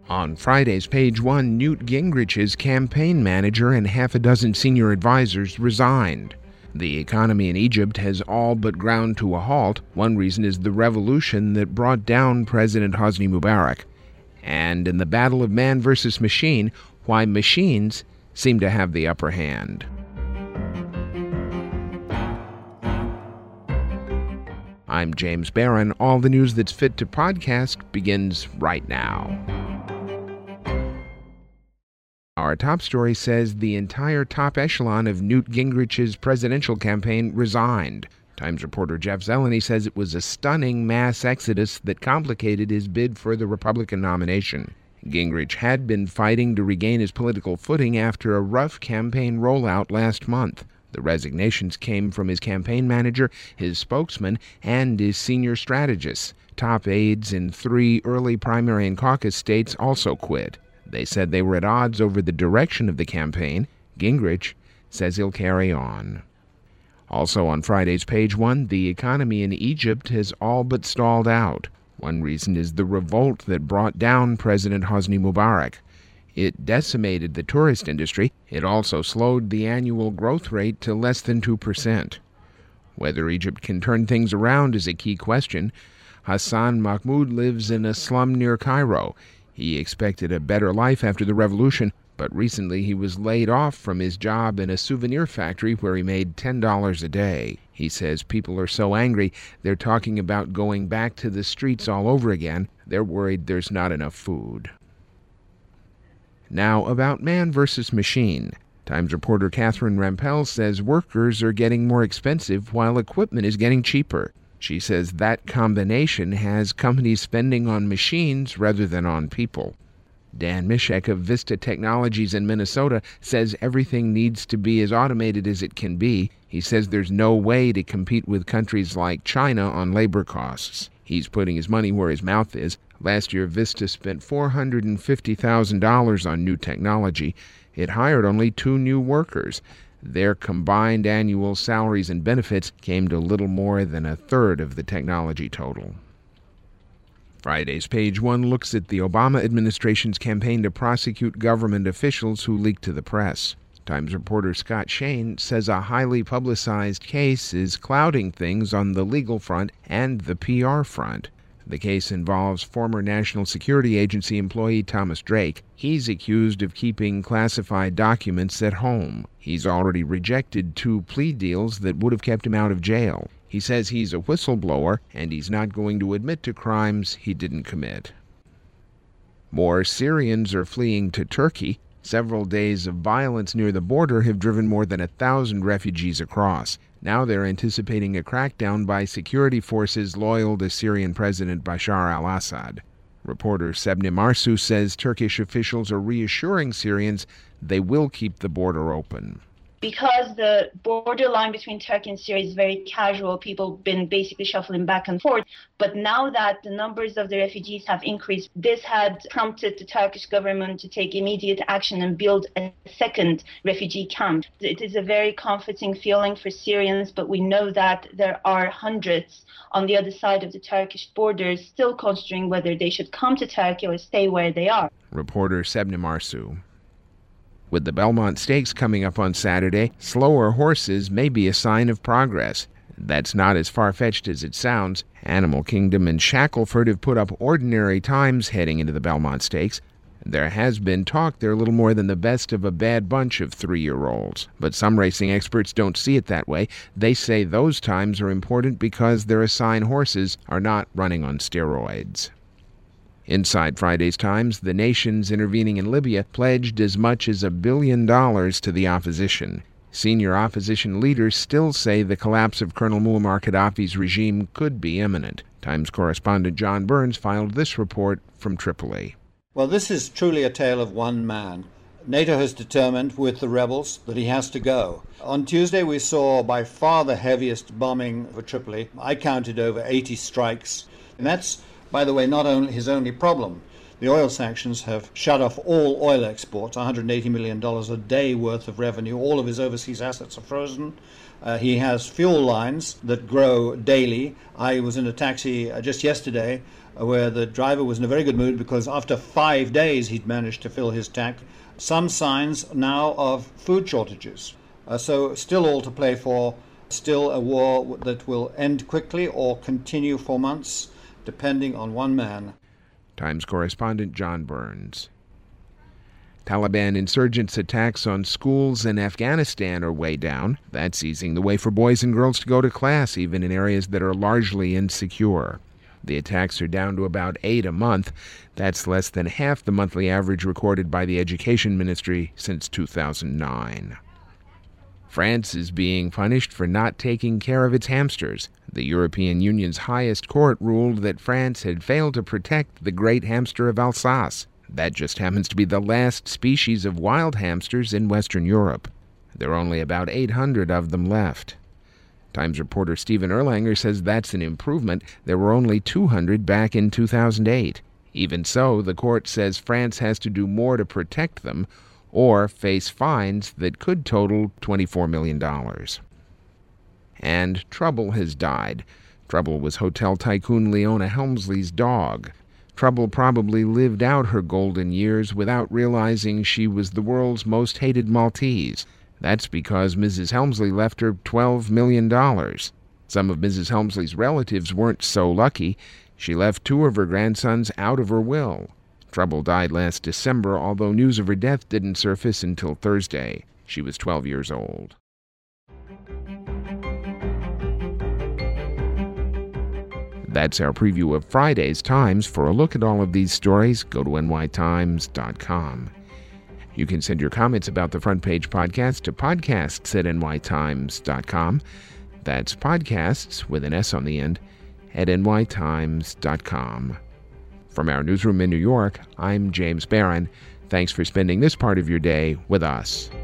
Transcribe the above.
On Friday's Page One, Newt Gingrich's campaign manager and half a dozen senior advisors resigned. The economy in Egypt has all but ground to a halt. One reason is the revolution that brought down President Hosni Mubarak. And in the battle of man versus machine, why machines seem to have the upper hand. I'm James Barron. All the news that's fit to podcast begins right now. Our top story says the entire top echelon of Newt Gingrich's presidential campaign resigned. Times reporter Jeff Zeleny says it was a stunning mass exodus that complicated his bid for the Republican nomination. Gingrich had been fighting to regain his political footing after a rough campaign rollout last month. The resignations came from his campaign manager, his spokesman, and his senior strategists. Top aides in 3 early primary and caucus states also quit. They said they were at odds over the direction of the campaign. Gingrich says he'll carry on. Also on Friday's Page One, the economy in Egypt has all but stalled out. One reason is the revolt that brought down President Hosni Mubarak. It decimated the tourist industry. It also slowed the annual growth rate to less than 2%. Whether Egypt can turn things around is a key question. Hassan Mahmoud lives in a slum near Cairo. He expected a better life after the revolution, but recently he was laid off from his job in a souvenir factory where he made $10 a day. He says people are so angry, they're talking about going back to the streets all over again. They're worried there's not enough food. Now about man versus machine. Times reporter Catherine Rampell says workers are getting more expensive while equipment is getting cheaper. She says that combination has companies spending on machines rather than on people. Dan Mishek of Vista Technologies in Minnesota says everything needs to be as automated as it can be. He says there's no way to compete with countries like China on labor costs. He's putting his money where his mouth is. Last year, Vista spent $450,000 on new technology. It hired only 2 new workers. Their combined annual salaries and benefits came to little more than a third of the technology total. Friday's Page One looks at the Obama administration's campaign to prosecute government officials who leaked to the press. Times reporter Scott Shane says a highly publicized case is clouding things on the legal front and the PR front. The case involves former National Security Agency employee Thomas Drake. He's accused of keeping classified documents at home. He's already rejected 2 plea deals that would have kept him out of jail. He says he's a whistleblower and he's not going to admit to crimes he didn't commit. More Syrians are fleeing to Turkey. Several days of violence near the border have driven more than 1,000 refugees across. Now they're anticipating a crackdown by security forces loyal to Syrian President Bashar al-Assad. Reporter Sebne Marsu says Turkish officials are reassuring Syrians they will keep the border open. Because the borderline between Turkey and Syria is very casual, people have been basically shuffling back and forth. But now that the numbers of the refugees have increased, this had prompted the Turkish government to take immediate action and build a second refugee camp. It is a very comforting feeling for Syrians, but we know that there are hundreds on the other side of the Turkish borders still considering whether they should come to Turkey or stay where they are. Reporter Sebne Marsu. With the Belmont Stakes coming up on Saturday, slower horses may be a sign of progress. That's not as far-fetched as it sounds. Animal Kingdom and Shackleford have put up ordinary times heading into the Belmont Stakes. There has been talk they're little more than the best of a bad bunch of 3-year-olds. But some racing experts don't see it that way. They say those times are important because they're a sign horses are not running on steroids. Inside Friday's Times, the nations intervening in Libya pledged as much as $1 billion to the opposition. Senior opposition leaders still say the collapse of Colonel Muammar Gaddafi's regime could be imminent. Times correspondent John Burns filed this report from Tripoli. Well, this is truly a tale of one man. NATO has determined with the rebels that he has to go. On Tuesday, we saw by far the heaviest bombing for Tripoli. I counted over 80 strikes. And that's, by the way, not only his only problem. The oil sanctions have shut off all oil exports, $180 million a day worth of revenue. All of his overseas assets are frozen. He has fuel lines that grow daily. I was in a taxi just yesterday where the driver was in a very good mood because after 5 days he'd managed to fill his tank. Some signs now of food shortages. So still all to play for. Still a war that will end quickly or continue for months, depending on one man. Times correspondent John Burns. Taliban insurgents' attacks on schools in Afghanistan are way down. That's easing the way for boys and girls to go to class, even in areas that are largely insecure. The attacks are down to about 8 a month. That's less than half the monthly average recorded by the Education Ministry since 2009. France is being punished for not taking care of its hamsters. The European Union's highest court ruled that France had failed to protect the great hamster of Alsace. That just happens to be the last species of wild hamsters in Western Europe. There are only about 800 of them left. Times reporter Stephen Erlanger says that's an improvement. There were only 200 back in 2008. Even so, the court says France has to do more to protect them or face fines that could total $24 million. And Trouble has died. Trouble was hotel tycoon Leona Helmsley's dog. Trouble probably lived out her golden years without realizing she was the world's most hated Maltese. That's because Mrs. Helmsley left her $12 million. Some of Mrs. Helmsley's relatives weren't so lucky. She left 2 of her grandsons out of her will. Trouble died last December, although news of her death didn't surface until Thursday. She was 12 years old. That's our preview of Friday's Times. For a look at all of these stories, go to nytimes.com. You can send your comments about the Front Page Podcast to podcasts@nytimes.com. That's podcasts with an S on the end at nytimes.com. From our newsroom in New York, I'm James Barron. Thanks for spending this part of your day with us.